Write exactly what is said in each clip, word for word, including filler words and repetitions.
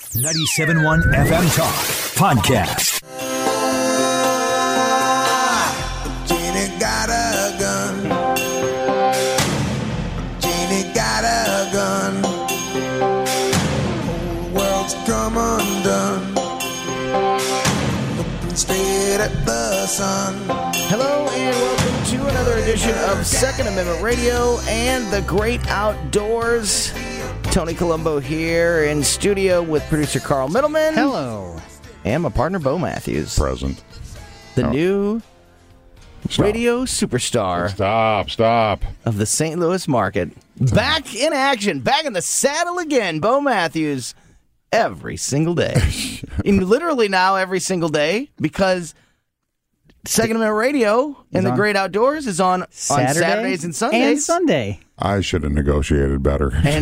ninety-seven point one F M Talk Podcast. Jeannie got a gun. Jeannie got a gun. Whole world's come undone. Looking straight at the sun. Hello and welcome to another edition of Second Amendment Radio and the Great Outdoors. Tony Colombo here in studio with producer Carl Middleman. Hello. And my partner, Bo Matthews. Present. The Oh. new Stop. radio superstar Stop, stop. of the Saint Louis market. Back in action, back in the saddle again, Bo Matthews, every single day. And literally now every single day, because Second Amendment Radio and the on Great Outdoors is on, Saturday on Saturdays and Sundays. And Sunday. I should have negotiated better. And,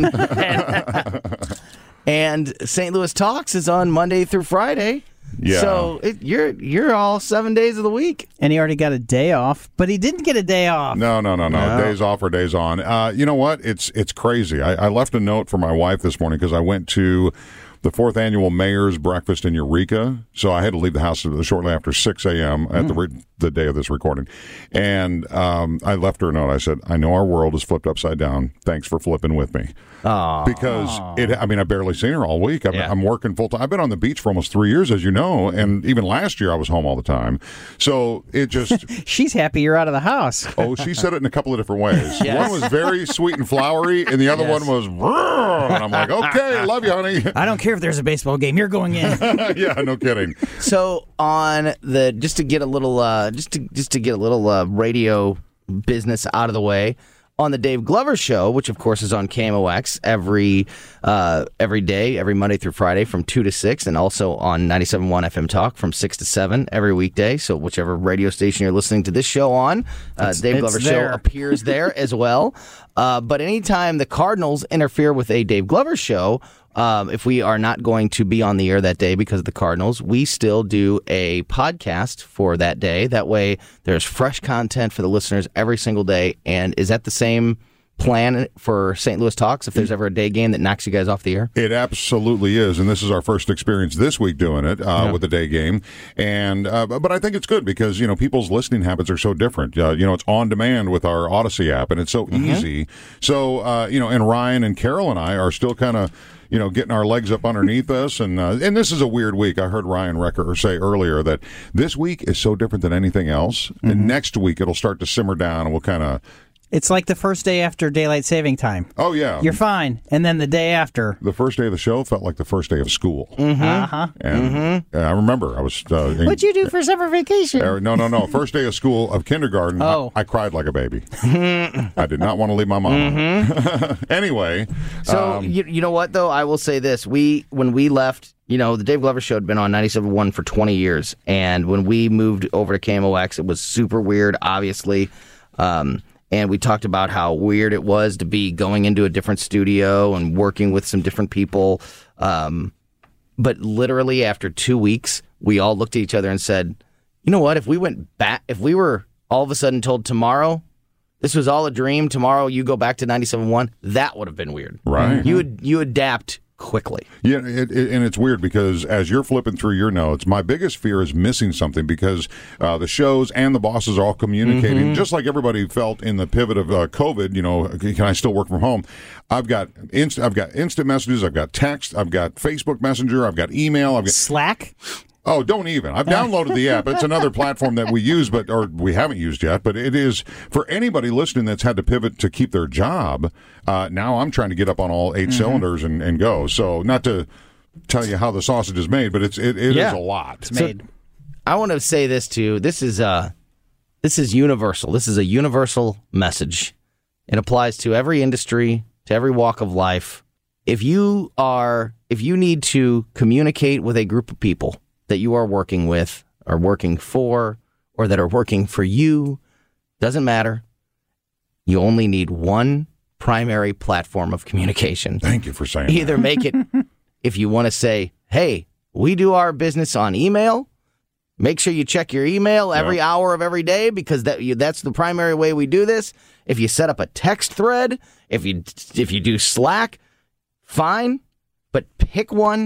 and, and Saint Louis Talks is on Monday through Friday. Yeah. So it, you're you're all seven days of the week. And he already got a day off, but he didn't get a day off. No, no, no, no, No. Days off or days on. Uh, you know what? It's it's crazy. I, I left a note for my wife this morning because I went to the fourth annual Mayor's Breakfast in Eureka. So I had to leave the house shortly after six a.m. at Mm. the re- the day of this recording. And um, I left her a note. I said, I know our world is flipped upside down. Thanks for flipping with me. Aww. Because it, I mean, I've barely seen her all week. I'm, Yeah. I'm working full time. I've been on the beach for almost three years, as you know, and even last year I was home all the time. So it just, She's happy you're out of the house. oh, she said it in a couple of different ways. Yes. One was very sweet and flowery, and the other Yes. one was, "Brrr," and I'm like, okay, love you, honey. I don't care if there's a baseball game. You're going in. Yeah, no kidding. So on the just to get a little uh, just to just to get a little uh, radio business out of the way, on the Dave Glover Show, which of course is on K M O X every uh, every day, every Monday through Friday from two to six, and also on ninety-seven point one F M Talk from six to seven every weekday. So whichever radio station you're listening to this show on, uh, Dave it's Glover there. Show appears there as well. Uh, but anytime the Cardinals interfere with a Dave Glover Show, Um, if we are not going to be on the air that day because of the Cardinals, we still do a podcast for that day. That way, there's fresh content for the listeners every single day. And is that the same plan for Saint Louis Talks if there's ever a day game that knocks you guys off the air? It absolutely is, and this is our first experience this week doing it uh, yeah. with the day game. And uh, but I think it's good because you know people's listening habits are so different. Uh, you know, it's on demand with our Odyssey app, and it's so mm-hmm. easy. So uh, you know, and Ryan and Carol and I are still kind of, you know, getting our legs up underneath us. And uh, and this is a weird week. I heard Ryan Recker say earlier that this week is so different than anything else. Mm-hmm. And next week it'll start to simmer down and we'll kind of... It's like the first day after daylight saving time. Oh, yeah. You're fine. And then the day after. The first day of the show felt like the first day of school. Mm-hmm. Uh-huh. And mm-hmm. I remember I was... Uh, What'd you do for summer vacation? Uh, no, no, no. First day of school of kindergarten, oh. I, I cried like a baby. I did not want to leave my mom. Mm-hmm. Anyway. So, um, you, you know what, though? I will say this. We When we left... You know, the Dave Glover Show had been on ninety-seven point one for twenty years, and when we moved over to K M O X, it was super weird, obviously, um, and we talked about how weird it was to be going into a different studio and working with some different people, um, but literally after two weeks, we all looked at each other and said, you know what, if we went back, if we were all of a sudden told tomorrow, this was all a dream, tomorrow you go back to ninety-seven point one, that would have been weird. Right. You would, you adapt quickly. Yeah, it, it, and it's weird because as you're flipping through your notes, my biggest fear is missing something because uh, the shows and the bosses are all communicating, mm-hmm. just like everybody felt in the pivot of uh, COVID. You know, can I still work from home? I've got inst- I've got instant messages, I've got text, I've got Facebook Messenger, I've got email, I've got Slack. Oh, don't even. I've downloaded the app. It's another platform that we use, but or we haven't used yet. But it is for anybody listening that's had to pivot to keep their job. Uh, now I'm trying to get up on all eight mm-hmm. cylinders and, and go. So not to tell you how the sausage is made, but it's it, it yeah. is a lot. It's made. So, I want to say this too. This is uh, this is universal. This is a universal message. It applies to every industry, to every walk of life. If you are, if you need to communicate with a group of people that you are working with, or working for, or that are working for you, doesn't matter. You only need one primary platform of communication. Thank you for saying Either that. make it, if you want to say, hey, we do our business on email, make sure you check your email every yeah. hour of every day because that you, that's the primary way we do this. If you set up a text thread, if you if you do Slack, fine, but pick one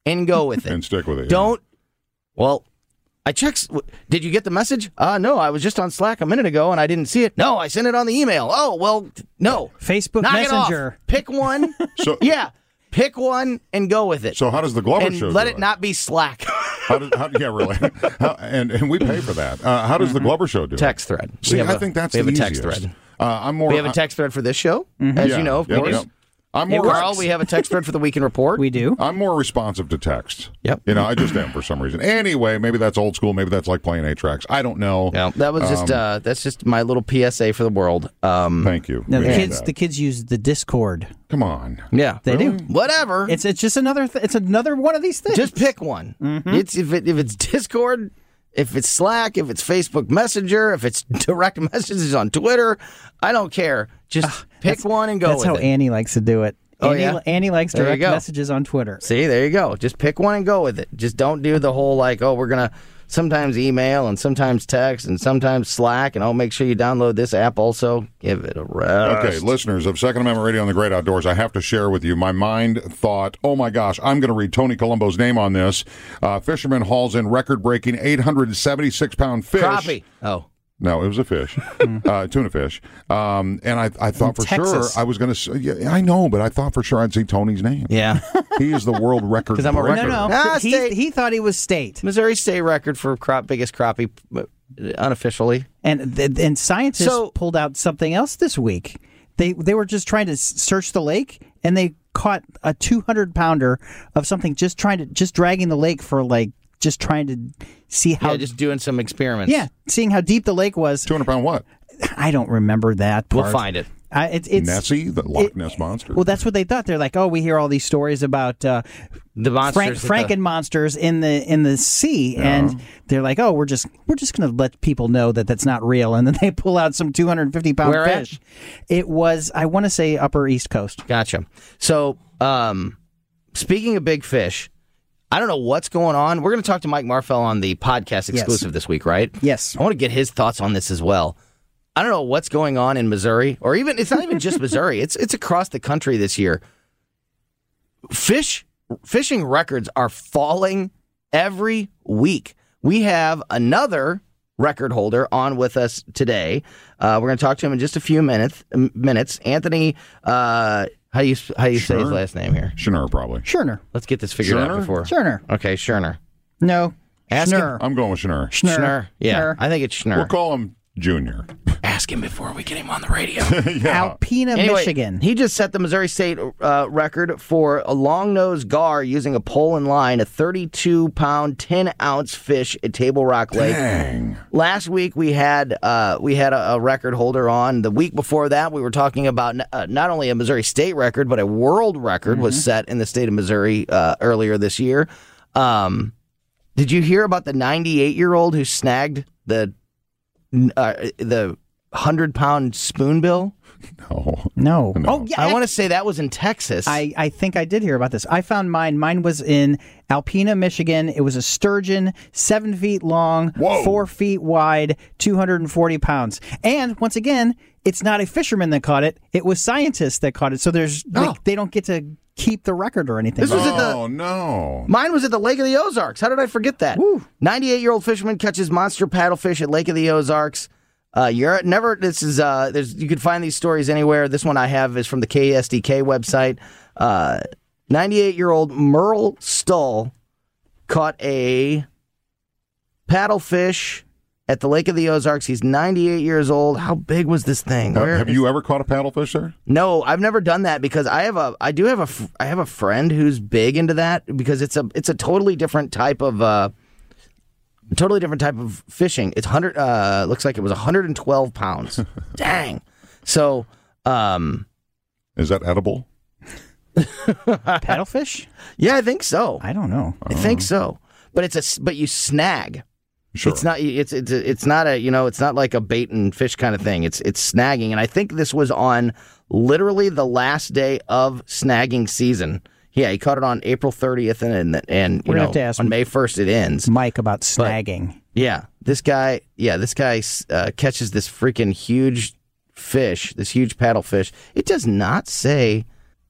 and go with it. And stick with it. yeah. Don't. Well, I checked. Did you get the message? Uh, no, I was just on Slack a minute ago and I didn't see it. No, I sent it on the email. Oh, well, no. Facebook Knock it off. Messenger. Pick one. So- yeah, pick one and go with it. So how does the Glover and show let do it not be Slack. How does, how, yeah, really. How, and and we pay for that. Uh, how does the Glover show do Text it? thread. We See, have I a- think that's we have the a text easiest. thread. Uh, I'm more. We have a text thread for this show, as yeah, you know, of yep, course. yep. I'm Hey, more. Carl, we have a text thread for the Week in Report. We do. I'm more responsive to text. Yep. You know, I just am for some reason. Anyway, maybe that's old school. Maybe that's like playing eight tracks. I don't know. Yeah, that was just Um, uh, that's just my little P S A for the world. Um, Thank you. No, the Yeah. kids, the kids use the Discord. Come on. yeah, They do. Whatever. It's it's just another th- it's another one of these things. Just pick one. It's if it, if it's Discord, if it's Slack, if it's Facebook Messenger, if it's direct messages on Twitter, I don't care. Just pick one and go That's with how it. Annie likes to do it. Oh, Annie, yeah? Annie likes There you direct go. messages on Twitter. See, there you go. Just pick one and go with it. Just don't do the whole like, oh, we're gonna sometimes email and sometimes text and sometimes Slack, and I'll make sure you download this app also. Give it a rest. Okay, listeners of Second Amendment Radio on the Great Outdoors, I have to share with you my mind thought, oh my gosh, I'm going to read Tony Colombo's name on this. Uh, fisherman hauls in record-breaking eight hundred seventy-six pound fish. Crappie. Oh. No, it was a fish, uh, tuna fish. Um, and I, I thought In for Texas. sure I was going to. Yeah, I know, but I thought for sure I'd see Tony's name. Yeah. He is the world record 'Cause I'm a breaker. record- No, no. Ah, he, state. he thought he was state. Missouri state record for crop biggest crappie uh, unofficially. And th- and scientists So- pulled out something else this week. They they were just trying to s- search the lake, and they caught a two hundred pounder of something just trying to just dragging the lake for like just trying to see how Yeah, just doing some experiments. yeah, seeing how deep the lake was. two hundred pound what? I don't remember that part. We'll find it. I, it, it's Nessie, the Loch it- Ness monster. Well, that's what they thought. They're like, oh, we hear all these stories about uh, The monsters. Frank, at the- Franken monsters in the in the sea, and they're like, oh, we're just we're just going to let people know that that's not real, and then they pull out some two hundred fifty pound Where at? fish. It was, I want to say, Upper East Coast. Gotcha. So, um, speaking of big fish, I don't know what's going on. We're going to talk to Mike Marfell on the podcast exclusive this week, right? Yes. I want to get his thoughts on this as well. I don't know what's going on in Missouri, or even it's not even just Missouri. It's it's across the country this year. Fish fishing records are falling every week. We have another record holder on with us today. Uh, we're going to talk to him in just a few minutes. Minutes, Anthony. Uh, how do you how do you say his Sure. last name here? Schnurr, probably. Scherner. Let's get this figured out Scherner? before. Scherner. Okay, Scherner. No. Ask him. Schnurr. I'm going with Schnurr. Schnurr. Schnurr. Yeah, Schnurr. I think it's Schnurr. We'll call him Junior. Ask him before we get him on the radio. Alpena, Anyway, Michigan. He just set the Missouri State uh, record for a long-nosed gar using a pole and line, a thirty-two pound, ten ounce fish at Table Rock Lake. Dang. Last week we had uh, we had a, a record holder on. The week before that, we were talking about n- uh, not only a Missouri State record, but a world record was set in the state of Missouri uh, earlier this year. Um, did you hear about the ninety-eight-year-old who snagged the uh, the hundred pound spoonbill? No. no. No. Oh, yeah. I want to say that was in Texas. I, I think I did hear about this. I found mine. Mine was in Alpena, Michigan. It was a sturgeon, seven feet long, Whoa. four feet wide, two hundred forty pounds. And once again, it's not a fisherman that caught it. It was scientists that caught it. So there's Oh. like, they don't get to keep the record or anything. This was at the- Oh, no. Mine was at the Lake of the Ozarks. How did I forget that? ninety-eight-year-old fisherman catches monster paddlefish at Lake of the Ozarks. Uh, you're never. This is. Uh, there's. You can find these stories anywhere. This one I have is from the K S D K website. Uh, ninety-eight-year-old Merle Stull caught a paddlefish at the Lake of the Ozarks. He's ninety-eight years old. How big was this thing? Uh, Where have is- you ever caught a paddlefish there? No, I've never done that because I have a I do have a f- I have a friend who's big into that because it's a it's a totally different type of uh totally different type of fishing. It's one hundred uh looks like it was one hundred twelve pounds. Dang. So, um Is that edible? Paddlefish? yeah, I think so. I don't know. I think so. But it's a s- but you snag. Sure. It's not it's it's it's not a, you know, it's not like a bait and fish kind of thing. It's it's snagging, and I think this was on literally the last day of snagging season. Yeah, he caught it on April thirtieth, and and, and you We're gonna know have to ask on May first it ends. Mike about snagging. Yeah, this guy, yeah, this guy uh, catches this freaking huge fish, this huge paddlefish. It does not say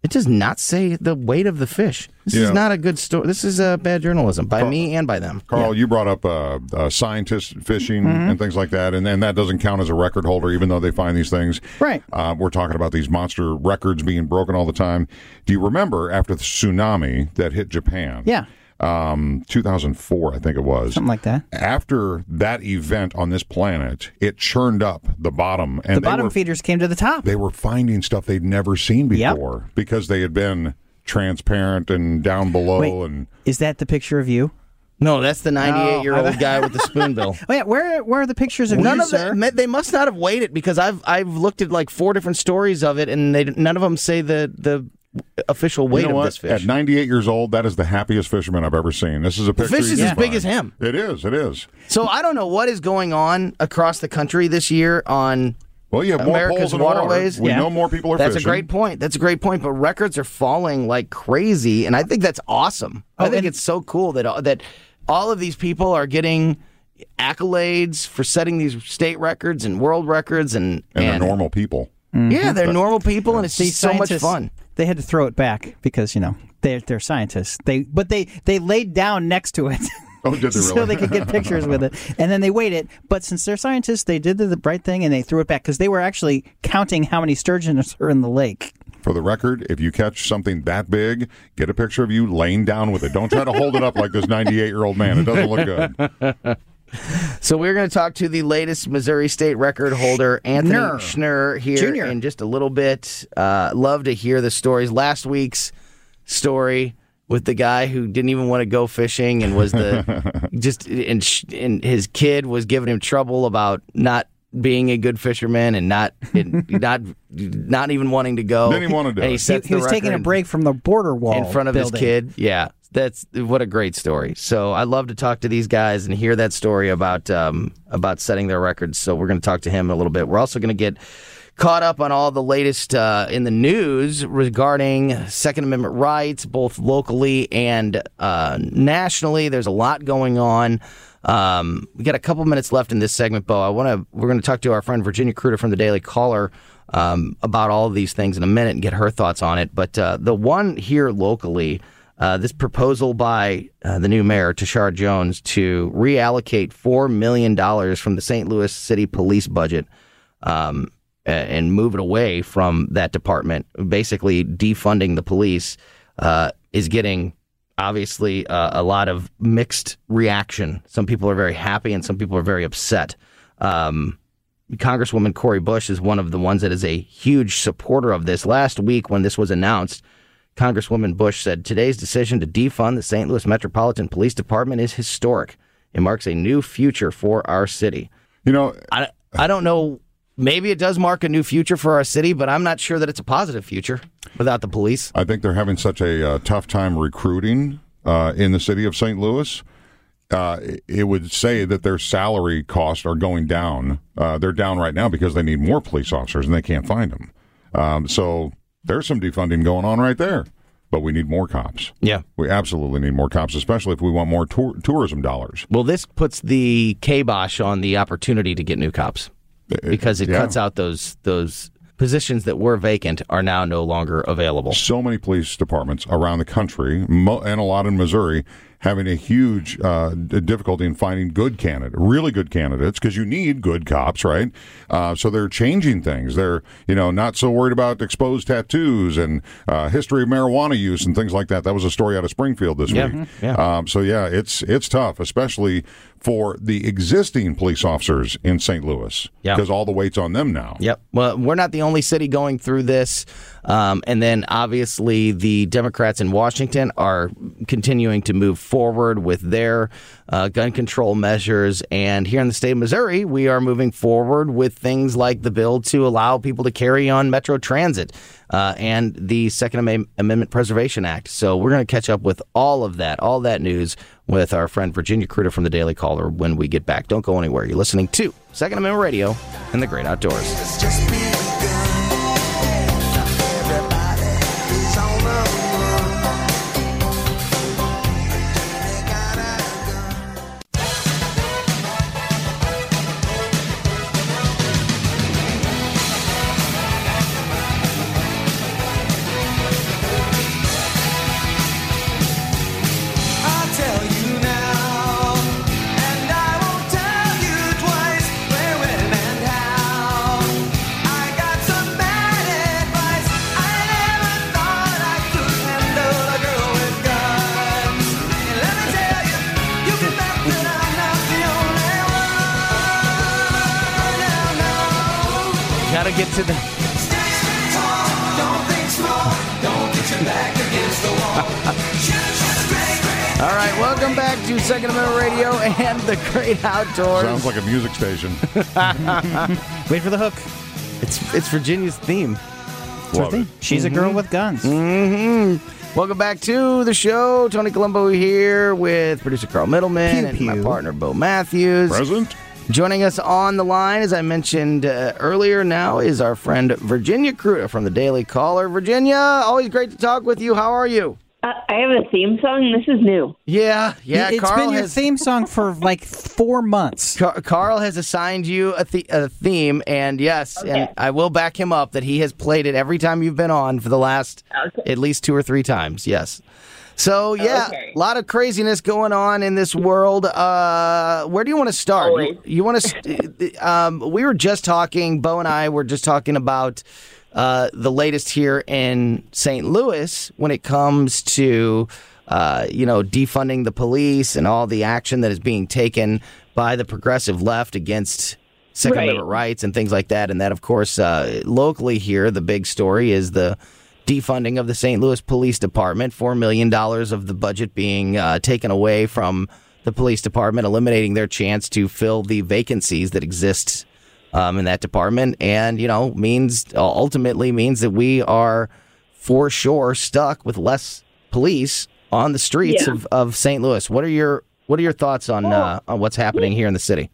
It does not say the weight of the fish. This Yeah. is not a good story. This is uh, bad journalism by Carl- me and by them. Carl, you brought up uh, uh, scientists fishing Mm-hmm. and things like that, and, and that doesn't count as a record holder, even though they find these things. Right. Uh, we're talking about these monster records being broken all the time. Do you remember after the tsunami that hit Japan? Yeah. Um, two thousand four, I think it was. Something like that. After that event on this planet, it churned up the bottom. And The they bottom were, feeders came to the top. they were finding stuff they'd never seen Yep. before because they had been transparent and down below. Wait, and is that the picture of you? No, that's the ninety-eight-year-old Oh. guy with the spoonbill. Oh, yeah. Where where are the pictures of None you, of sir? them. They must not have weighed it because I've I've looked at like four different stories of it, and they none of them say the the official weight you know of what? this fish. At ninety-eight years old, that is the happiest fisherman I've ever seen. This is a The picture. fish you is can as big find. as him. It is. It is. So I don't know what is going on across the country this year on Well, you have more America's poles in waterways. water. We Yeah. know more people are That's fishing. a great point. That's a great point. But records are falling like crazy, and I think that's awesome. I Oh, think and- it's so cool that that all of these people are getting accolades for setting these state records and world records, and And they're normal people. Yeah, they're normal people, and it's These so much scientists, fun. They had to throw it back because you know they're they're scientists. They but they they laid down next to it. Oh, did they so really? they could get pictures with it, and then they weighed it. But since they're scientists, they did the, the right thing and they threw it back because they were actually counting how many sturgeons are in the lake. For the record, if you catch something that big, get a picture of you laying down with it. Don't try to hold it up like this ninety-eight-year-old man. It doesn't look good. So we're going to talk to the latest Missouri State record holder, Anthony Schnurr. Schnurr, here Junior. in just a little bit. Uh, love to hear the stories. Last week's story with the guy who didn't even want to go fishing and was the just and, sh- and his kid was giving him trouble about not being a good fisherman and not and not not even wanting to go. Didn't even want to do And he it. He, sets he the was taking a record break from the border wall in front of building. his kid. Yeah, that's what a great story. So I love to talk to these guys and hear that story about um, about setting their records. So we're going to talk to him in a little bit. We're also going to get caught up on all the latest uh, in the news regarding Second Amendment rights, both locally and uh, nationally. There's a lot going on. Um, we got a couple minutes left in this segment, Bo. I want to. We're going to talk to our friend Virginia Kruder from the Daily Caller um, about all of these things in a minute and get her thoughts on it. But uh, the one here locally, uh, this proposal by uh, the new mayor Tashara Jones to reallocate four million dollars from the Saint Louis City Police budget. Um, and move it away from that department, basically defunding the police, uh, is getting obviously uh, a lot of mixed reaction. Some people are very happy and some people are very upset. Um, Congresswoman Cori Bush is one of the ones that is a huge supporter of this. Last week when this was announced, Congresswoman Bush said, "Today's decision to defund the Saint Louis Metropolitan Police Department is historic. It marks a new future for our city." You know, I, I don't know. Maybe it does mark a new future for our city, but I'm not sure that it's a positive future without the police. I think they're having such a uh, tough time recruiting uh, in the city of Saint Louis. Uh, it would say that their salary costs are going down. Uh, they're down right now because they need more police officers and they can't find them. Um, so there's some defunding going on right there. But we need more cops. Yeah. We absolutely need more cops, especially if we want more tour- tourism dollars. Well, this puts the kibosh on the opportunity to get new cops because it Yeah. cuts out those those positions that were vacant are now no longer available. So many police departments around the country, mo- and a lot in Missouri, having a huge uh, d- difficulty in finding good candidates, really good candidates, because you need good cops, right? Uh, so they're changing things. They're, you know, not so worried about exposed tattoos and uh, history of marijuana use and things like that. That was a story out of Springfield this Yeah, week. mhm, yeah. Um, so yeah, it's it's tough, especially for the existing police officers in Saint Louis, Yeah. because all the weight's on them now. Yep. Well, we're not the only city going through this. Um, and then obviously the Democrats in Washington are continuing to move forward with their uh, gun control measures. And here in the state of Missouri, we are moving forward with things like the bill to allow people to carry on Metro Transit uh, and the Second Am- Amendment Preservation Act. So we're going to catch up with all of that, all that news with our friend Virginia Kruder from the Daily Caller when we get back. Don't go anywhere. You're listening to Second Amendment Radio and the Great Outdoors. It's just begun. Everybody is on the run. They got a gun. to get to the. Stand tall, don't think small, don't get your back against the wall. Great, great. All right, welcome back to Second Amendment Radio and the Great Outdoors. Sounds like a music station. Wait for the hook. It's it's Virginia's theme. Love it. She's a girl with guns. Mm-hmm. Welcome back to the show. Tony Colombo here with producer Carl Middleman Pew, and pew. my partner Bo Matthews. Present. Joining us on the line, as I mentioned uh, earlier now, is our friend Virginia Kruta from the Daily Caller. Virginia, always great to talk with you. How are you? Uh, I have a theme song. This is new. Yeah, yeah. It's Carl been your has theme song for like four months. Car- Carl has assigned you a, th- a theme, and yes, Okay. and I will back him up that he has played it every time you've been on for the last Okay. at least two or three times. Yes. So yeah, Okay. a lot of craziness going on in this world. Uh, where do you want to start? Always. You, you want to? St- um, we were just talking. Bo and I were just talking about uh, the latest here in Saint Louis when it comes to uh, you know defunding the police and all the action that is being taken by the progressive left against Second Right. Amendment rights and things like that. And that, of course, uh, locally here, the big story is the defunding of the Saint Louis Police Department, four million dollars of the budget being uh, taken away from the police department, eliminating their chance to fill the vacancies that exist um, in that department. And, you know, means ultimately means that we are for sure stuck with less police on the streets Yeah. of, of Saint Louis. What are your what are your thoughts on, uh, on what's happening here in the city?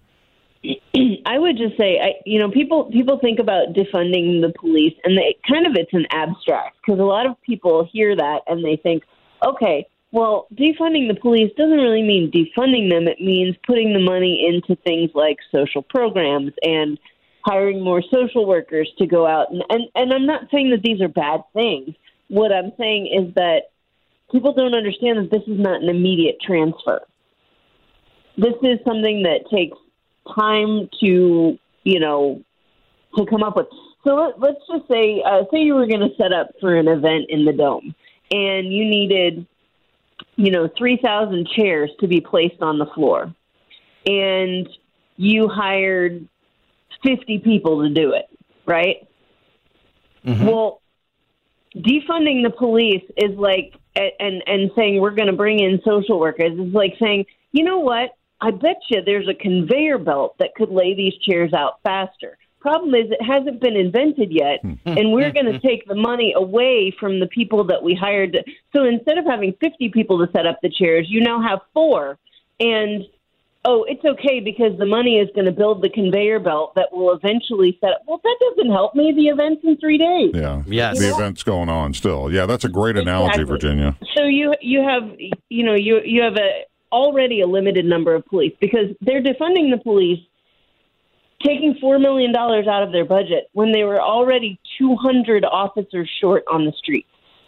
I would just say, I, you know, people people think about defunding the police, and they kind of it's an abstract because a lot of people hear that and they think, okay, well, defunding the police doesn't really mean defunding them. It means putting the money into things like social programs and hiring more social workers to go out. And, and, and I'm not saying that these are bad things. What I'm saying is that people don't understand that this is not an immediate transfer. This is something that takes time to, you know, to come up with. So let, let's just say, uh, say you were going to set up for an event in the Dome, and you needed, you know, three thousand chairs to be placed on the floor, and you hired fifty people to do it, right? Mm-hmm. Well, defunding the police is like, and and saying we're going to bring in social workers is like saying, you know what? I bet you there's a conveyor belt that could lay these chairs out faster. Problem is, it hasn't been invented yet, and we're going to take the money away from the people that we hired. To, so instead of having fifty people to set up the chairs, you now have four. And, oh, it's okay because the money is going to build the conveyor belt that will eventually set up. Well, that doesn't help me. The event's in three days. Yeah. Yes. The event's going on still. Yeah, that's a great analogy, Exactly. Virginia. So you you have you know you you have a already a limited number of police because they're defunding the police, taking four million dollars out of their budget when they were already two hundred officers short on the street.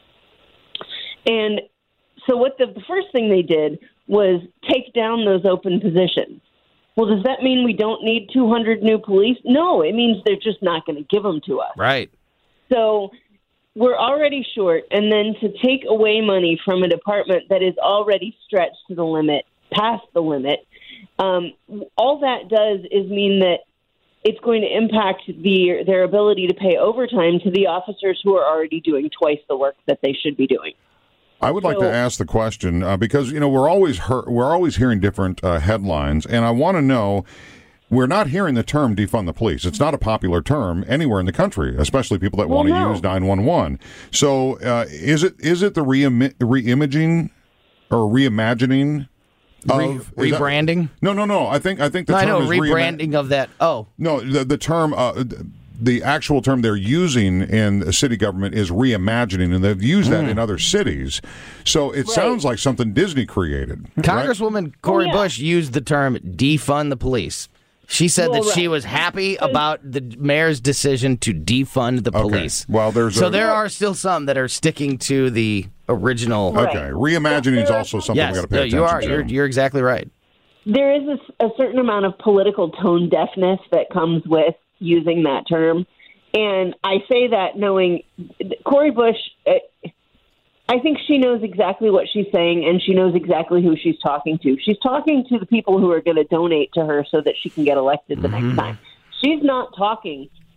And so what the, the first thing they did was take down those open positions. Well, does that mean we don't need two hundred new police? No, it means they're just not going to give them to us. Right. So we're already short, and then to take away money from a department that is already stretched to the limit, past the limit, um, all that does is mean that it's going to impact the, their ability to pay overtime to the officers who are already doing twice the work that they should be doing. I would like So- to ask the question uh, because you know we're always hear- we're always hearing different uh, headlines, and I want to know. We're not hearing the term defund the police. It's not a popular term anywhere in the country, especially people that Well, want to no. use nine one one. So, uh, is it is it the reimi- reimaging or reimagining Re- of is that- rebranding? no, no, no. I think I think the No, I term know is reima- rebranding of that. Oh, No, the, the term, uh, the actual term they're using in city government is reimagining, and they've used that in other cities. So it sounds like something Disney created. right? Congresswoman Cori Oh, yeah. Bush used the term defund the police. She said Well, that she right. was happy about the mayor's decision to defund the Okay. police. Well, there's so a- there are still some that are sticking to the original. Right. Okay, reimagining is also something Yes, we got to pay no, attention you are. to. You're, you're exactly right. There is a, a certain amount of political tone deafness that comes with using that term. And I say that knowing Cori Bush, uh, I think she knows exactly what she's saying, and she knows exactly who she's talking to. She's talking to the people who are going to donate to her so that she can get elected the next time. She's not talking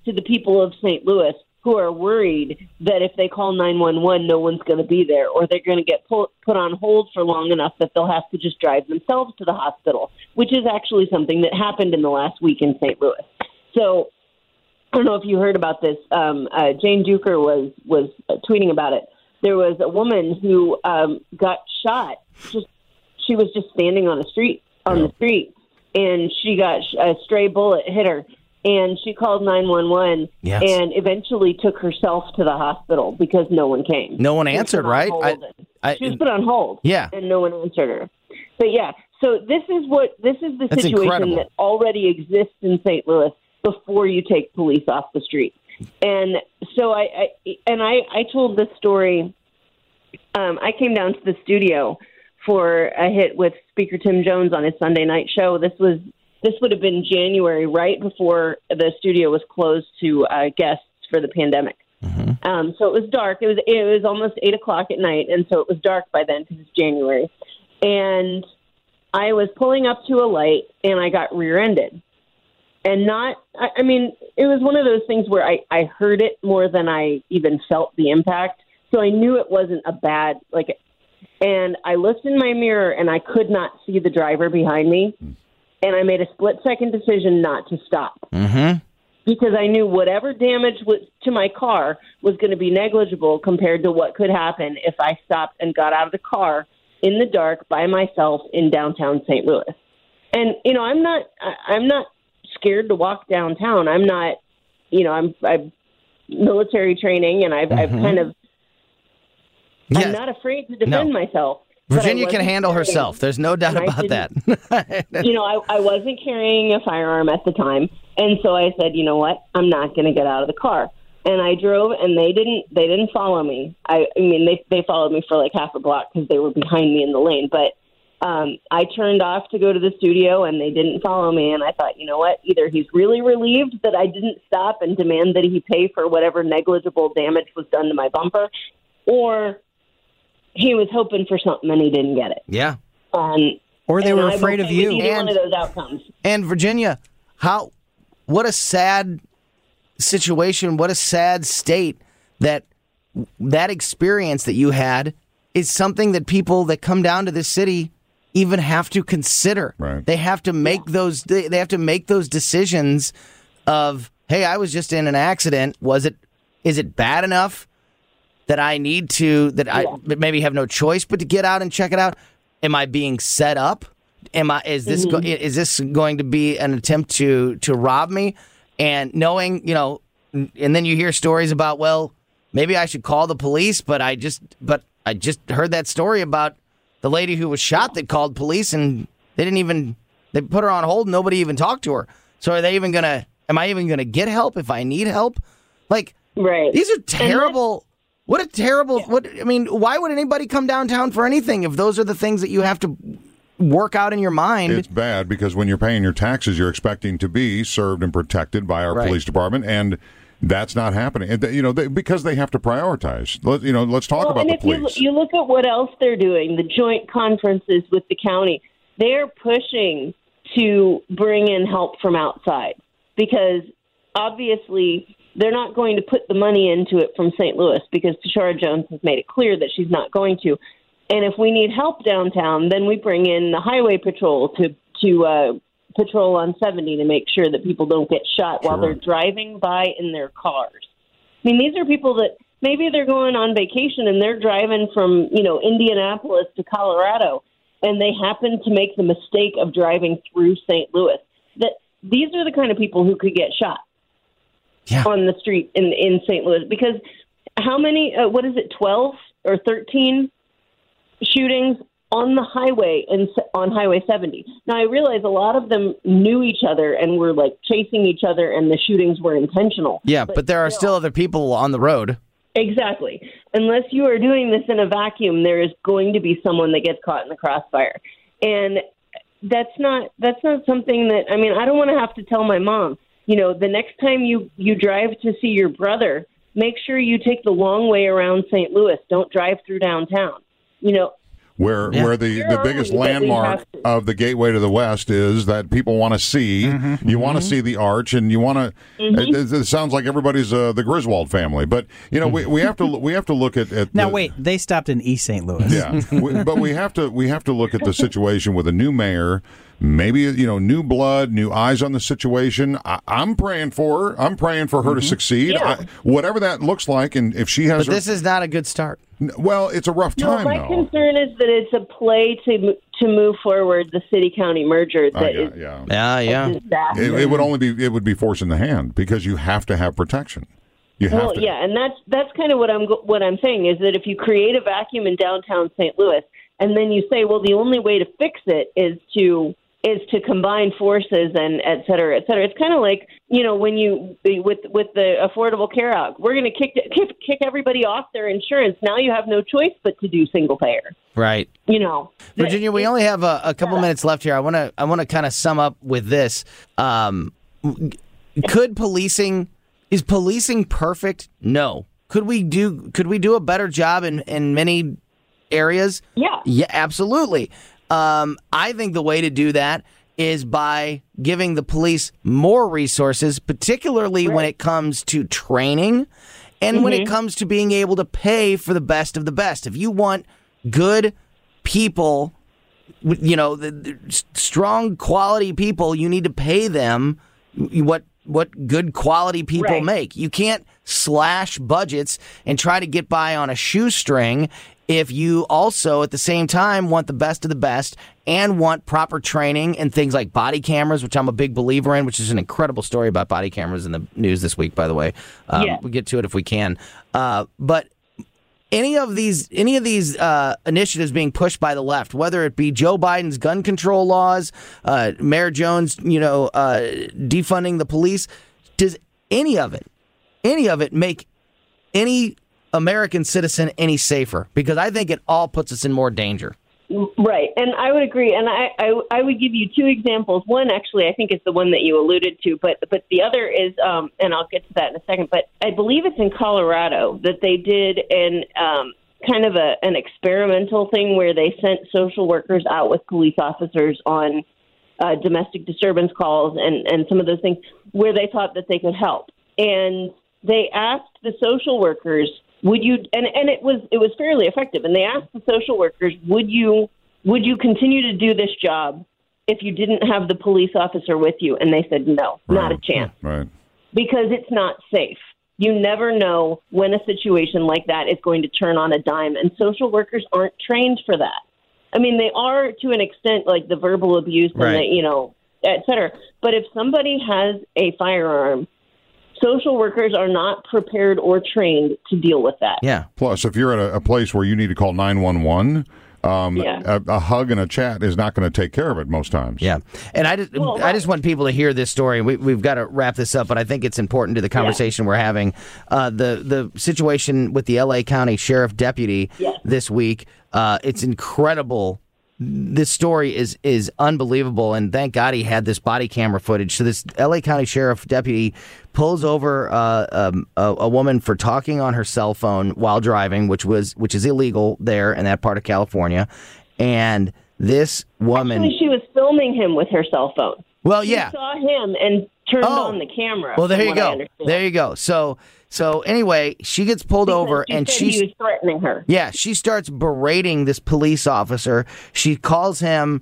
to the people of Saint Louis who are worried that if they call nine one one, no one's going to be there, or they're going to get pull, put on hold for long enough that they'll have to just drive themselves to the hospital, which is actually something that happened in the last week in Saint Louis. So I don't know if you heard about this. Um, uh, Jane Duker was, was uh, tweeting about it. There was a woman who um, got shot. Just she was just standing on the street, on the street, and she got a stray bullet hit her. And she called nine one one Yes. and eventually took herself to the hospital because no one came. No one She was answered, put on right? hold I- and- I- she was put on hold. Yeah. And no one answered her. But yeah, so this is what this is the That's situation incredible. that already exists in Saint Louis before you take police off the street. And so I, I and I, I told this story. Um, I came down to the studio for a hit with Speaker Tim Jones on his Sunday night show. This was this would have been January, right before the studio was closed to uh, guests for the pandemic. Mm-hmm. Um, so it was dark. It was it was almost eight o'clock at night, and so it was dark by then because it's January. And I was pulling up to a light, and I got rear-ended. And not, I, I mean, it was one of those things where I, I heard it more than I even felt the impact. So I knew it wasn't a bad, like, and I looked in my mirror, and I could not see the driver behind me. And I made a split-second decision not to stop. Mm-hmm. Because I knew whatever damage was to my car was going to be negligible compared to what could happen if I stopped and got out of the car in the dark by myself in downtown Saint Louis. And, you know, I'm not, I- I'm not scared to walk downtown. I'm not, you know, I'm, I'm military training, and I've, I've kind of, Yes. I'm not afraid to defend No. myself. but I Virginia can wasn't handle carrying- herself. There's no doubt and I about that. you know, I, I wasn't carrying a firearm at the time, and so I said, you know what, I'm not going to get out of the car. And I drove, and they didn't. They didn't follow me. I, I mean, they they followed me for like half a block because they were behind me in the lane. But um, I turned off to go to the studio, and they didn't follow me. And I thought, you know what, either he's really relieved that I didn't stop and demand that he pay for whatever negligible damage was done to my bumper, or he was hoping for something and he didn't get it. Yeah. Um, Or they and were I'm afraid of okay with you. Either And- one of those outcomes. And Virginia, how, what a sad situation, what a sad state that that experience that you had is something that people that come down to this city even have to consider. Right. They have to make those, they, they have to make those decisions of, hey, I was just in an accident. Was it, is it bad enough that I need to, that I maybe have no choice but to get out and check it out? Am I being set up? Am I, is this, go, is this going to be an attempt to, to rob me? And knowing, you know, and then you hear stories about, well, maybe I should call the police, but I just, but I just heard that story about the lady who was shot that called police, and they didn't even, they put her on hold. Nobody even talked to her. So are they even going to, am I even going to get help if I need help? Like, Right. these are terrible. What a terrible, what, I mean, why would anybody come downtown for anything if those are the things that you have to work out in your mind? It's bad because when you're paying your taxes, you're expecting to be served and protected by our Right. police department, and that's not happening. And, you know, they, because they have to prioritize. Let, you know, let's talk Well, about and the if you, police. you look at what else they're doing, the joint conferences with the county, they're pushing to bring in help from outside because obviously they're not going to put the money into it from Saint Louis because Tashara Jones has made it clear that she's not going to. And if we need help downtown, then we bring in the highway patrol to to uh, patrol on seventy to make sure that people don't get shot while Sure. they're driving by in their cars. I mean, these are people that maybe they're going on vacation and they're driving from, you know, Indianapolis to Colorado, and they happen to make the mistake of driving through Saint Louis. That these are the kind of people who could get shot Yeah. on the street in in Saint Louis. Because how many? Uh, what is it? Twelve or thirteen shootings on the highway and on Highway seventy. Now I realize a lot of them knew each other and were like chasing each other, and the shootings were intentional. Yeah, but, there are still other people on the road. Exactly. Unless you are doing this in a vacuum, there is going to be someone that gets caught in the crossfire. And that's not that's not something that, I mean, I don't want to have to tell my mom, you know, the next time you, you drive to see your brother, make sure you take the long way around Saint Louis. Don't drive through downtown. You know, where Yeah. where the, the biggest That we landmark have to. of the gateway to the west is that people want to see. Mm-hmm. You want to see the arch, and you want to. Mm-hmm. It, it sounds like everybody's uh, the Griswold family, but you know we, we have to we have to look at, at Now the, wait, they stopped in East Saint Louis. Yeah, we, but we have to we have to look at the situation with a new mayor. Maybe, you know, new blood, new eyes on the situation. I, I'm praying for her. I'm praying for her to succeed. Yeah. I, whatever that looks like, and if she has, But her, this is not a good start. well, it's a rough No, time my though. concern is that it's a play to mo- to move forward the city county merger. I That got- is yeah, Yeah, a yeah. disaster. it, it would only be it would be forcing the hand because you have to have protection. You have Well, to. yeah, and that's that's kind of what I'm go- what I'm saying is that if you create a vacuum in downtown Saint Louis, and then you say, well, the only way to fix it is to is to combine forces and et cetera, et cetera. It's kind of like, you know, when you with with the Affordable Care Act, we're going to kick, kick kick everybody off their insurance. Now you have no choice but to do single payer. Right. You know, Virginia, we only have a, a couple minutes left here. I want to I want to kind of sum up with this. Um, could policing is policing perfect? No. Could we do could we do a better job in, in many areas? Yeah. Yeah, absolutely. Um, I think the way to do that is by giving the police more resources, particularly when it comes to training and when it comes to being able to pay for the best of the best. If you want good people, you know, the, the strong quality people, you need to pay them what what good quality people Right. make. You can't slash budgets and try to get by on a shoestring if you also at the same time want the best of the best and want proper training and things like body cameras, which I'm a big believer in, which is an incredible story about body cameras in the news this week, by the way. Um, Yeah. We'll get to it if we can. Uh, but any of these any of these uh, initiatives being pushed by the left, whether it be Joe Biden's gun control laws, uh, Mayor Jones, you know, uh, defunding the police, does any of it, any of it make any American citizen any safer? Because I think it all puts us in more danger. Right, and I would agree, and I, I I would give you two examples. One, actually, I think is the one that you alluded to, but but the other is, um, and I'll get to that in a second. But I believe it's in Colorado that they did an um, kind of a an experimental thing where they sent social workers out with police officers on uh, domestic disturbance calls and and some of those things where they thought that they could help, and they asked the social workers, would you, and, and it was it was fairly effective. And they asked the social workers, would you would you continue to do this job if you didn't have the police officer with you? And they said, no, not a chance, Right. because it's not safe. You never know when a situation like that is going to turn on a dime, and social workers aren't trained for that. I mean, they are to an extent, like the verbal abuse and Right. the, you know, et cetera. But if somebody has a firearm, social workers are not prepared or trained to deal with that. Yeah. Plus, if you're at a, a place where you need to call nine one one, um, Yeah. a, a hug and a chat is not going to take care of it most times. Yeah, and I just, Well, I just want people to hear this story. We, we've got to wrap this up, but I think it's important to the conversation we're having. Uh, the the situation with the L A County Sheriff Deputy Yes. this week, uh, it's incredible. This story is is unbelievable, and thank God he had this body camera footage. So this L A County Sheriff Deputy pulls over uh, um, a, a woman for talking on her cell phone while driving, which was which is illegal there in that part of California. And this woman, Actually, she was filming him with her cell phone. well, yeah, She saw him and turned Oh. on the camera. well, there from you what I go, understand. there you go. So so anyway, she gets pulled Because over, she and said she's he was threatening her. Yeah, she starts berating this police officer. She calls him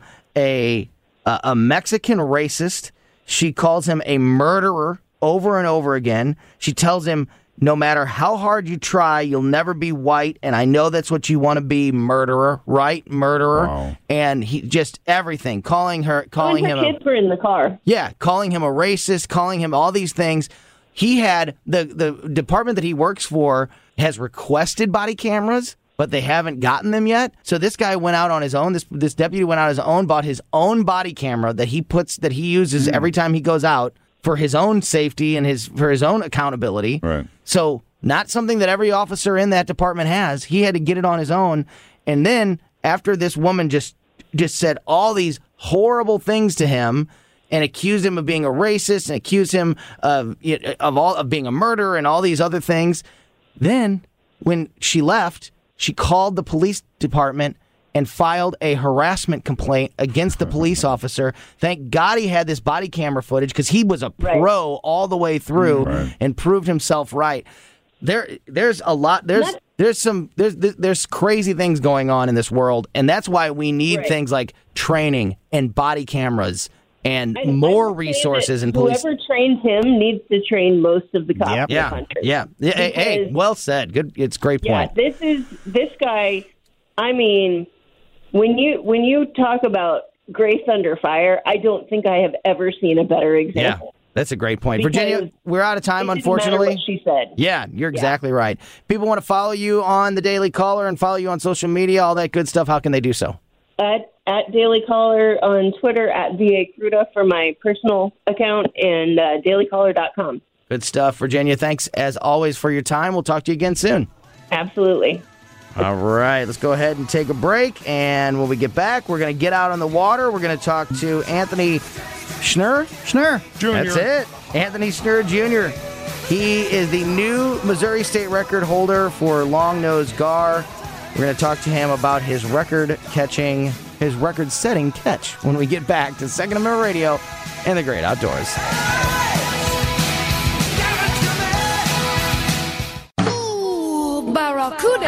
a a, a Mexican racist. She calls him a murderer over and over again. She tells him, no matter how hard you try, you'll never be white, and I know that's what you want to be, murderer, right? Murderer. Wow. And he just everything, calling her, calling When him her a kids were in the car. yeah, calling him a racist, calling him all these things. He had the the department that he works for has requested body cameras, but they haven't gotten them yet. So this guy went out on his own. This this deputy went out on his own, bought his own body camera that he puts that he uses every time he goes out for his own safety and his for his own accountability. Right. So not something that every officer in that department has. He had to get it on his own. And then after this woman just just said all these horrible things to him and accused him of being a racist and accused him of of all of being a murderer and all these other things, then when she left, she called the police department and filed a harassment complaint against the police officer. Thank God he had this body camera footage because he was a Right. pro all the way through Right. and proved himself right. There, there's a lot. There's That's- there's some there's there's crazy things going on in this world, and that's why we need Right. things like training and body cameras and I- more I would say resources that in police. Whoever trains him needs to train most of the cops Yep. in Yeah, the country. yeah, yeah. Hey, hey, Because- well said. Good. It's a great Yeah, point. this is this guy. I mean, when you when you talk about Grace under fire, I don't think I have ever seen a better Yeah, example. that's a great point. Because Virginia, we're out of time, It didn't matter unfortunately. what she said. Yeah, you're exactly right. People want to follow you on the Daily Caller and follow you on social media, all that good stuff. How can they do so? At at Daily Caller on Twitter, at V A Cruda for my personal account, and uh, daily caller dot com. Good stuff, Virginia. Thanks as always for your time. We'll talk to you again soon. Absolutely. All right, let's go ahead and take a break. And when we get back, we're going to get out on the water. We're going to talk to Anthony Schnurr. Schnurr. Junior. That's it. Anthony Schnurr Junior He is the new Missouri State record holder for long-nosed gar. We're going to talk to him about his record-catching, his record-setting catch when we get back to Second Amendment Radio and the Great Outdoors. Ooh, Barracuda.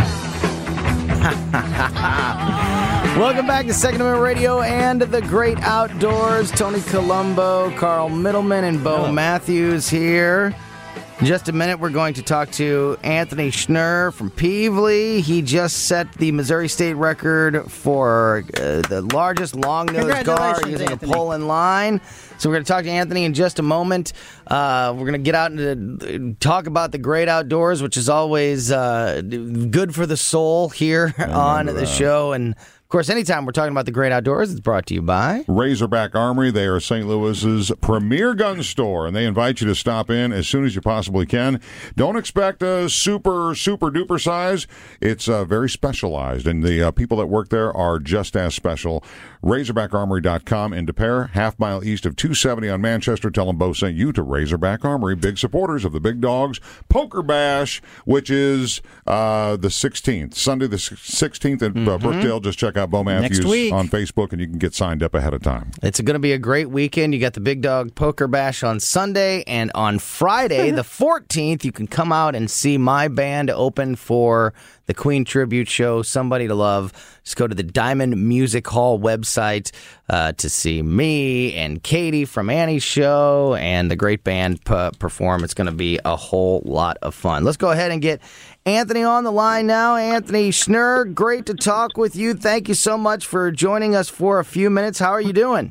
Welcome back to Second Amendment Radio and the Great Outdoors. Tony Colombo, Carl Middleman, and Bo Matthews here. In just a minute, we're going to talk to Anthony Schnurr from Peevely. He just set the Missouri State record for uh, the largest long-nosed gar Congratulations, using Anthony. a pull-in line. So we're going to talk to Anthony in just a moment. Uh, we're going to get out and talk about the Great Outdoors, which is always uh, good for the soul here on the show. And of course, anytime we're talking about the Great Outdoors, it's brought to you by Razorback Armory. They are Saint Louis's premier gun store, and they invite you to stop in as soon as you possibly can. Don't expect a super, super duper size. It's uh, very specialized, and the uh, people that work there are just as special. razorback armory dot com in Des Peres, half mile east of two seventy on Manchester. Tell them Bo sent you to Razorback Armory, big supporters of the Big Dogs Poker Bash, which is uh, the sixteenth, Sunday the sixteenth at uh, Brookdale. Just check out Bo Matthews Next week. on Facebook, and you can get signed up ahead of time. It's going to be a great weekend. You got the Big Dog Poker Bash on Sunday, and on Friday, the fourteenth, you can come out and see my band open for the Queen Tribute Show, Somebody to Love. Just go to the Diamond Music Hall website uh, to see me and Katie from Annie's show and the great band p- perform. It's going to be a whole lot of fun. Let's go ahead and get Anthony on the line now. Anthony Schnurr, great to talk with you. Thank you so much for joining us for a few minutes. How are you doing?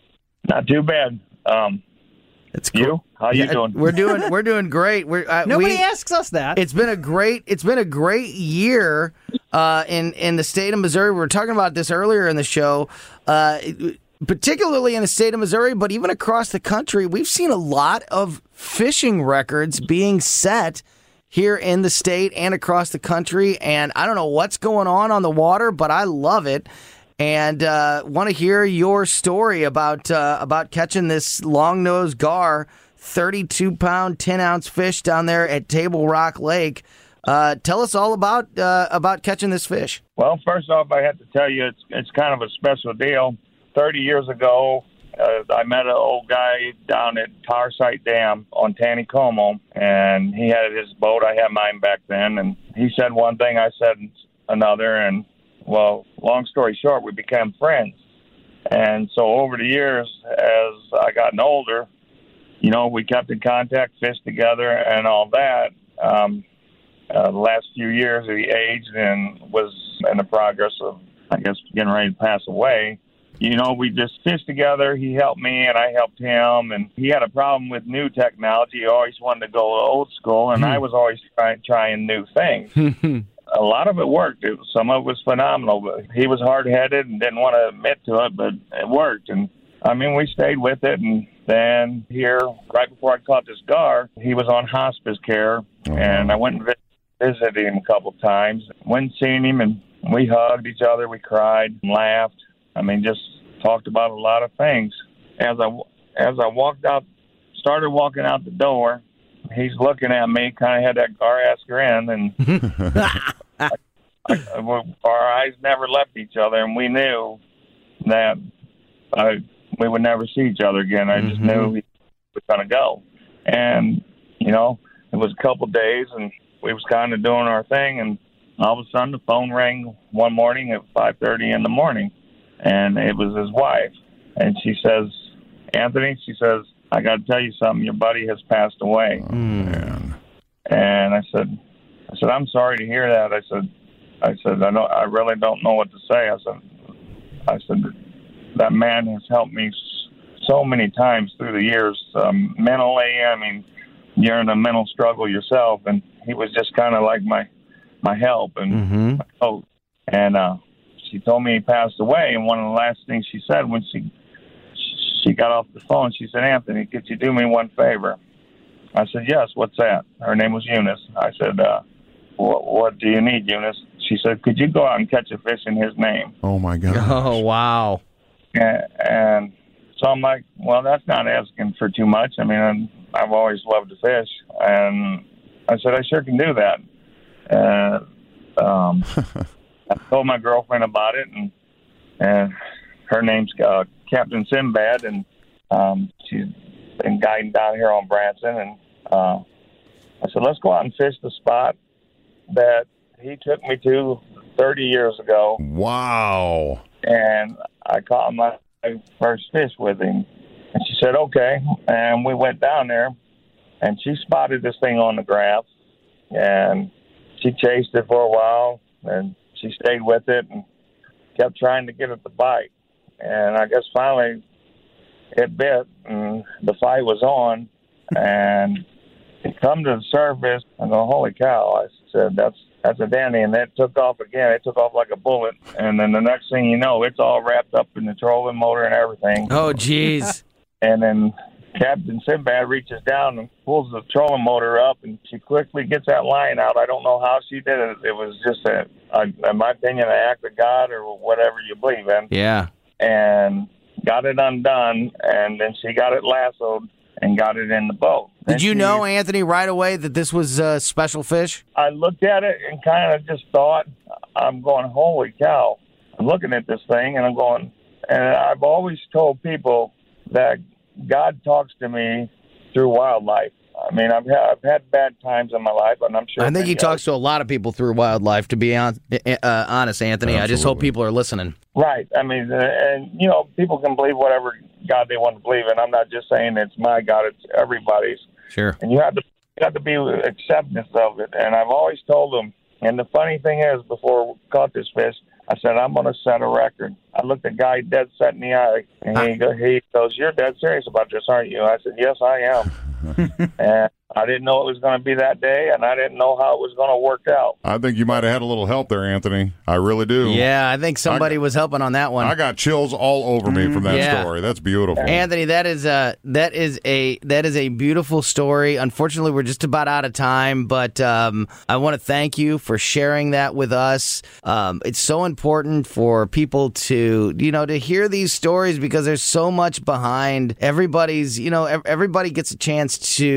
Not too bad. Um, It's you? How you Yeah, doing? We're doing we're doing great. We're uh, Nobody we, asks us that. It's been a great it's been a great year uh, in in the state of Missouri. We were talking about this earlier in the show. Uh, particularly in the state of Missouri, but even across the country, we've seen a lot of fishing records being set here in the state and across the country. And I don't know what's going on on the water, but I love it. And uh, want to hear your story about uh, about catching this long-nosed gar, thirty-two pound, ten ounce fish down there at Table Rock Lake. Uh, tell us all about uh, about catching this fish. Well, first off, I have to tell you, it's it's kind of a special deal. Thirty years ago, uh, I met an old guy down at Tar Site Dam on Taneycomo, and he had his boat. I had mine back then, and he said one thing, I said another, and well, long story short, we became friends. And so over the years, as I gotten older, you know, we kept in contact, fished together, and all that. Um, uh, the last few years, he aged and was in the progress of, I guess, getting ready to pass away. You know, we just fished together. He helped me, and I helped him. And he had a problem with new technology. He always wanted to go old school, and I was always try, trying new things. A lot of it worked. It, some of it was phenomenal, but he was hard-headed and didn't want to admit to it, but it worked. And, I mean, we stayed with it. And then here, right before I caught this gar, he was on hospice care, and I went and visited him a couple of times. Went and seen him, and we hugged each other. We cried and laughed. I mean, just talked about a lot of things. As I, as I walked out, started walking out the door, he's looking at me, kind of had that gar-ass grin, and I, I, our eyes never left each other, and we knew that I, we would never see each other again. I just Mm-hmm. knew he was going to go. And, you know, it was a couple days, and we was kind of doing our thing, and all of a sudden the phone rang one morning at five thirty in the morning, and it was his wife. And she says, Anthony, she says, I got to tell you something. Your buddy has passed away. Oh, man. And I said, I said, I'm sorry to hear that. I said, I said, I don't, I really don't know what to say. I said, I said, that man has helped me so many times through the years, um, mentally. I mean, you're in a mental struggle yourself, and he was just kind of like my, my help and Mm-hmm. my coach. And uh, she told me he passed away. And one of the last things she said when she she got off the phone, she said, Anthony, could you do me one favor? I said, yes, what's that? Her name was Eunice. I said, uh, what, what do you need, Eunice? She said, could you go out and catch a fish in his name? Oh, my God. Oh, wow. And, and so I'm like, well, that's not asking for too much. I mean, I'm, I've always loved to fish. And I said, I sure can do that. And um, I told my girlfriend about it, and, and her name's uh, Captain Sinbad, and um, she's been guiding down here on Branson. And uh, I said, let's go out and fish the spot that he took me to thirty years ago. Wow. And I caught my first fish with him. And she said, okay. And we went down there, and she spotted this thing on the graph, and she chased it for a while, and she stayed with it and kept trying to get it to bite. And I guess finally it bit, and the fight was on, and it come to the surface. I go, holy cow. I said, that's that's a dandy. And it took off again. It took off like a bullet. And then the next thing you know, it's all wrapped up in the trolling motor and everything. Oh, jeez. And then Captain Sinbad reaches down and pulls the trolling motor up, and she quickly gets that line out. I don't know how she did it. It was just, a, a, in my opinion, an act of God or whatever you believe in. Yeah. And got it undone, and then she got it lassoed and got it in the boat. Did And you she- know, Anthony, right away that this was uh, special fish? I looked at it and kind of just thought, I'm going, holy cow. I'm looking at this thing, and I'm going, and I've always told people that God talks to me through wildlife. I mean, I've had, I've had bad times in my life, and I'm sure. I think he many talks to a lot of people through wildlife, to be on, uh, honest, Anthony. I just hope Absolutely. people are listening. Right. I mean, uh, and, you know, people can believe whatever God they want to believe in. I'm not just saying it's my God, it's everybody's. Sure. And you have to you have to be acceptance of it. And I've always told them, and the funny thing is, before we caught this fish, I said, I'm going to set a record. I looked a guy dead set in the eye, and he, go, he goes, you're dead serious about this, aren't you? I said, yes, I am. And I didn't know it was going to be that day, and I didn't know how it was going to work out. I think you might have had a little help there, Anthony. I really do. Yeah, I think somebody was helping on that one. I got chills all over me from that Yeah. story. That's beautiful. Anthony, that is a that is a that is a beautiful story. Unfortunately, we're just about out of time, but um, I want to thank you for sharing that with us. Um, it's so important for people to you know to hear these stories because there's so much behind everybody's. You know, ev- everybody gets a chance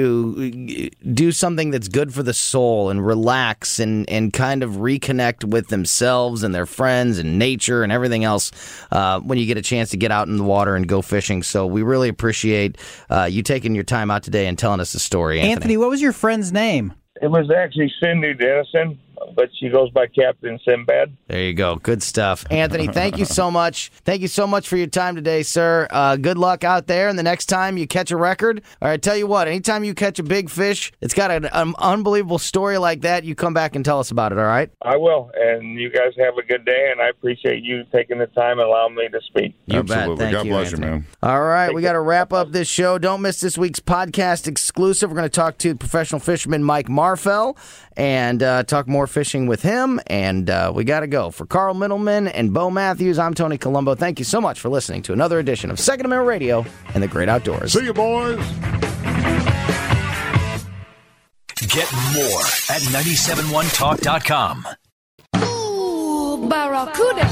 to do something that's good for the soul and relax and and kind of reconnect with themselves and their friends and nature and everything else uh, when you get a chance to get out in the water and go fishing. So we really appreciate uh, you taking your time out today and telling us the story, Anthony. Anthony, what was your friend's name? It was actually Cindy Dennison, but she goes by Captain Sinbad. There you go. Good stuff. Anthony, thank you so much. Thank you so much for your time today, sir. Uh, good luck out there. And the next time you catch a record, all right, tell you what, anytime you catch a big fish, it's got an um, unbelievable story like that, you come back and tell us about it, all right? I will, and you guys have a good day, and I appreciate you taking the time and allowing me to speak. You Absolutely. bet. Thank God you, bless you, Anthony. man. All right, we got to wrap up this show. Don't miss this week's podcast exclusive. We're going to talk to professional fisherman Mike Marfell and uh, talk more fishing with him. And uh, we got to go. For Carl Middleman and Bo Matthews, I'm Tony Colombo. Thank you so much for listening to another edition of Second Amendment Radio and the Great Outdoors. See you, boys. Get more at nine seven one talk dot com. Ooh, Barracuda.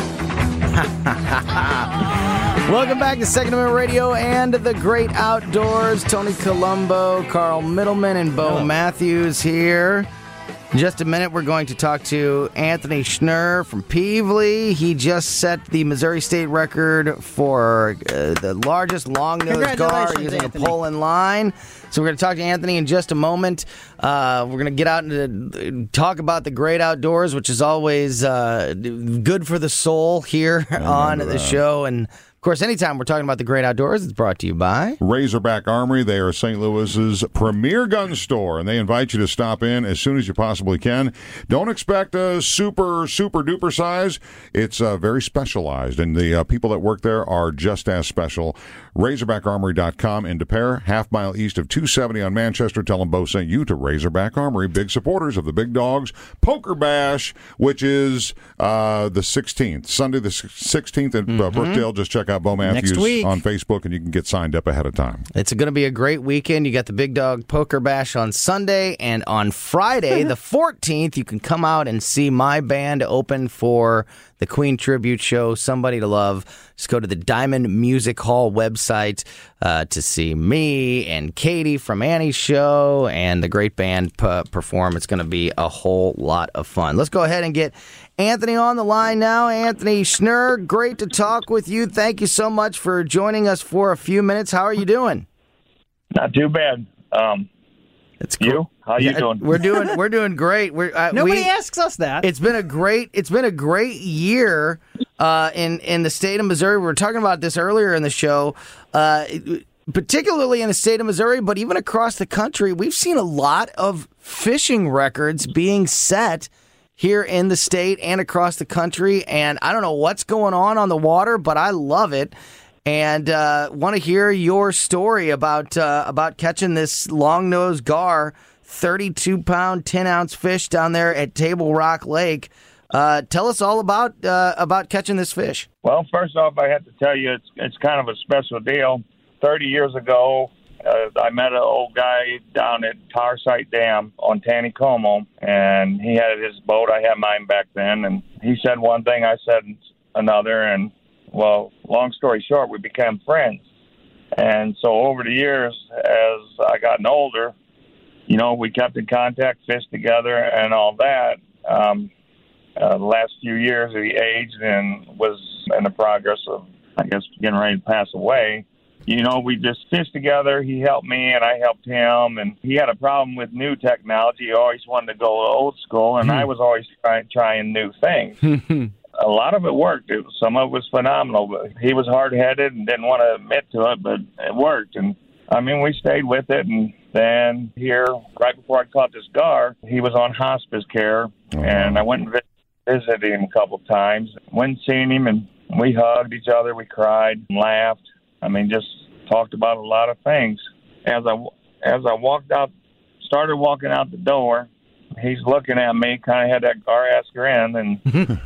Welcome back to Second Amendment Radio and the Great Outdoors. Tony Colombo, Carl Middleman, and Bo Matthews here. In just a minute, we're going to talk to Anthony Schnurr from Peevely. He just set the Missouri State record for uh, the largest long-nosed gar using Anthony. a pull-in line. So we're going to talk to Anthony in just a moment. Uh, we're going to get out and talk about the great outdoors, which is always uh, good for the soul here on the that. show. And of course, anytime we're talking about the great outdoors, it's brought to you by Razorback Armory. They are Saint Louis's premier gun store, and they invite you to stop in as soon as you possibly can. Don't expect a super, super duper size. It's uh, very specialized, and the uh, people that work there are just as special. Razorback Armory dot com in Des Peres, half mile east of two seventy on Manchester. Tell them Bo sent you to Razorback Armory, big supporters of the Big Dogs Poker Bash, which is uh, the sixteenth, Sunday the sixteenth at uh, Brookdale. Just check out Bo Matthews Next week. on Facebook, and you can get signed up ahead of time. It's going to be a great weekend. You got the Big Dog Poker Bash on Sunday, and on Friday, the fourteenth, you can come out and see my band open for the Queen Tribute Show, Somebody to Love. Just go to the Diamond Music Hall website uh, to see me and Katie from Annie's show and the great band p- perform. It's going to be a whole lot of fun. Let's go ahead and get Anthony on the line now. Anthony Schnurr, great to talk with you. Thank you so much for joining us for a few minutes. How are you doing? Not too bad. Um, It's you? How you Yeah, doing? We're doing we're doing great. We're uh, Nobody we, asks us that. It's been a great it's been a great year uh, in in the state of Missouri. We were talking about this earlier in the show. Uh, particularly in the state of Missouri, but even across the country, we've seen a lot of fishing records being set here in the state and across the country. And I don't know what's going on on the water, but I love it. And uh, want to hear your story about uh, about catching this long-nosed gar, thirty-two pound, ten ounce fish down there at Table Rock Lake. Uh, tell us all about uh, about catching this fish. Well, first off, I have to tell you, it's it's kind of a special deal. Thirty years ago, uh, I met an old guy down at Tar Site Dam on Taneycomo, and he had his boat. I had mine back then, and he said one thing, I said another, and well, long story short, we became friends. And so over the years, as I gotten older, you know, we kept in contact, fished together, and all that. Um, uh, the last few years, he aged and was in the progress of, I guess, getting ready to pass away. You know, we just fished together. He helped me, and I helped him. And he had a problem with new technology. He always wanted to go old school, and I was always try, trying new things. A lot of it worked. It, some of it was phenomenal. But he was hard-headed and didn't want to admit to it, but it worked. And, I mean, we stayed with it. And then here, right before I caught this gar, he was on hospice care. Oh. And I went and vi- visited him a couple of times. Went and seen him, and we hugged each other. We cried and laughed. I mean, just talked about a lot of things. As I, as I walked out, started walking out the door, he's looking at me, kind of had that gar-ass grin, and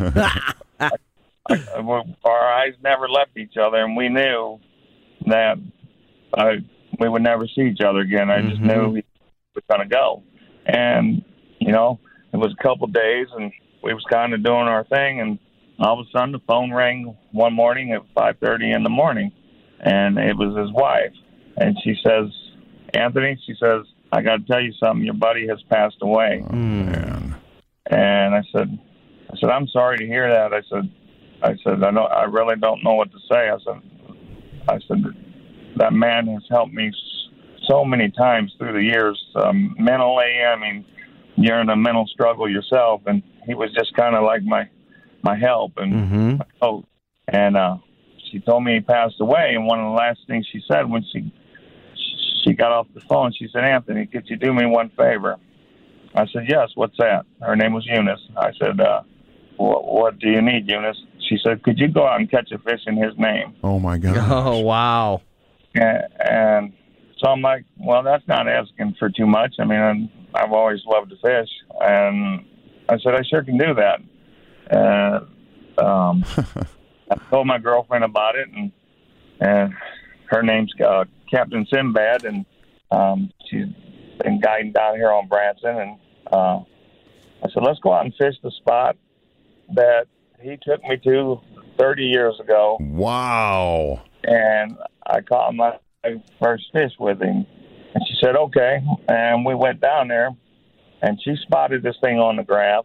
I, I, our eyes never left each other, and we knew that I, we would never see each other again. I just mm-hmm. knew he was going to go. And, you know, it was a couple of days, and we was kind of doing our thing, and all of a sudden the phone rang one morning at five thirty in the morning, and it was his wife. And she says, Anthony, she says, I got to tell you something. Your buddy has passed away. Oh, man. And I said, I said, I'm sorry to hear that. I said, I said, I know, I really don't know what to say. I said, I said, that man has helped me so many times through the years, um, mentally. I mean, you're in a mental struggle yourself, and he was just kind of like my, my help and mm-hmm. my coach. And uh, she told me he passed away. And one of the last things she said when she she got off the phone, she said, Anthony, could you do me one favor? I said, yes, what's that? Her name was Eunice. I said, uh, what, what do you need, Eunice? She said, could you go out and catch a fish in his name? Oh, my God. Oh, wow. And, and so I'm like, well, that's not asking for too much. I mean, I've always loved to fish. And I said, I sure can do that. And um, I told my girlfriend about it, and and her name's uh, Captain Sinbad, and um, she's been guiding down here on Branson. And uh, I said, let's go out and fish the spot that he took me to thirty years ago. Wow. And I caught my first fish with him. And she said, okay. And we went down there. and she spotted this thing on the graph,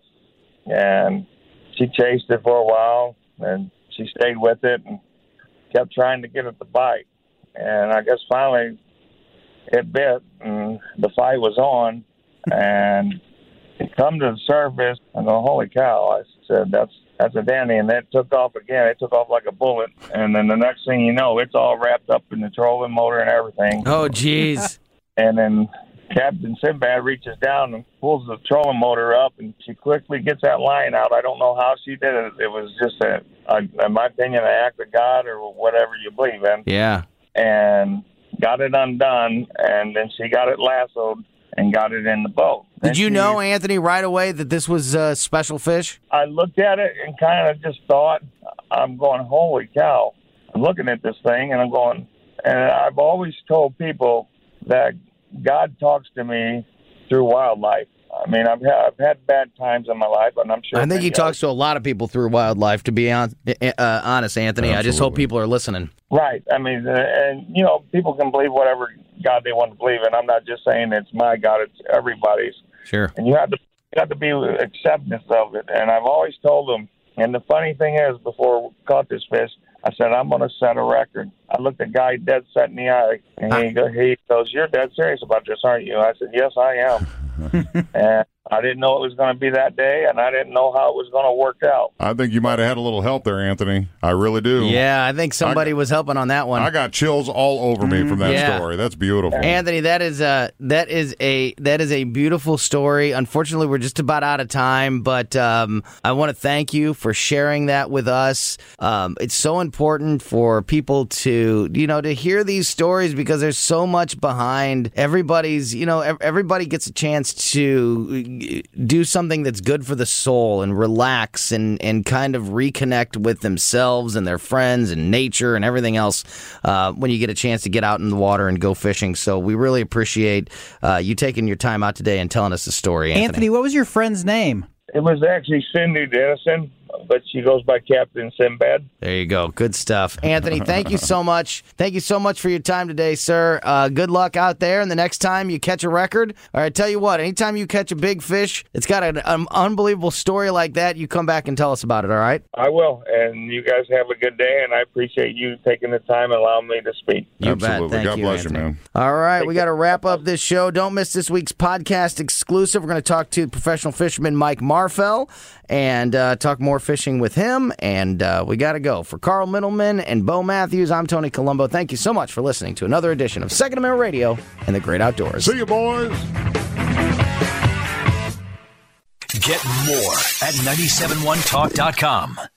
and she chased it for a while, and she stayed with it and kept trying to get it to bite. And I guess finally it bit, and the fight was on, and it come to the surface. I go, holy cow! I said, that's that's a dandy, and that took off again. It took off like a bullet, and then the next thing you know, it's all wrapped up in the trolling motor and everything. Oh, jeez. And then Captain Sinbad reaches down and pulls the trolling motor up, and she quickly gets that line out. I don't know how she did it. It was just, a, a, in my opinion, an act of God or whatever you believe in. Yeah. And got it undone, and then she got it lassoed and got it in the boat. Did And you she- know, Anthony, right away that this was uh, special fish? I looked at it and kind of just thought, I'm going, holy cow. I'm looking at this thing, and I'm going, and I've always told people that God talks to me through wildlife. I mean, I've had, I've had bad times in my life, and I'm sure. I think he many talks to a lot of people through wildlife, to be on, uh, honest, Anthony. I just hope Absolutely. people are listening. Right. I mean, uh, and, you know, people can believe whatever God they want to believe in. I'm not just saying it's my God, it's everybody's. Sure. And you have to you have to be acceptance of it. And I've always told them, and the funny thing is, before we caught this fish, I said, I'm going to set a record. I looked the guy dead set in the eye, and he, go, he goes, you're dead serious about this, aren't you? I said, yes, I am. And I didn't know it was going to be that day, and I didn't know how it was going to work out. I think you might have had a little help there, Anthony. I really do. Yeah, I think somebody was helping on that one. I got chills all over me from that Yeah. story. That's beautiful. Anthony, that is a that is a that is a beautiful story. Unfortunately, we're just about out of time, but um, I want to thank you for sharing that with us. Um, it's so important for people to you know to hear these stories because there's so much behind everybody's. You know, ev- everybody gets a chance to do something that's good for the soul and relax and and kind of reconnect with themselves and their friends and nature and everything else uh, when you get a chance to get out in the water and go fishing. So we really appreciate uh, you taking your time out today and telling us the story, Anthony. Anthony, what was your friend's name? It was actually Cindy Dennison, but she goes by Captain Sinbad. There you go. Good stuff. Anthony, thank you so much. Thank you so much for your time today, sir. Uh, good luck out there. And the next time you catch a record, all right, tell you what, anytime you catch a big fish, it's got an, an unbelievable story like that, you come back and tell us about it, all right? I will, and you guys have a good day, and I appreciate you taking the time and allowing me to speak. You bet. Absolutely. Thank God you, bless Anthony. you, man. All right, we got to wrap up this show. Don't miss this week's podcast exclusive. We're going to talk to professional fisherman Mike Marfell and uh, talk more fishing with him. And uh, we got to go. For Carl Middleman and Bo Matthews, I'm Tony Colombo. Thank you so much for listening to another edition of Second Amendment Radio and the Great Outdoors. See you, boys. Get more at nine seven one talk dot com.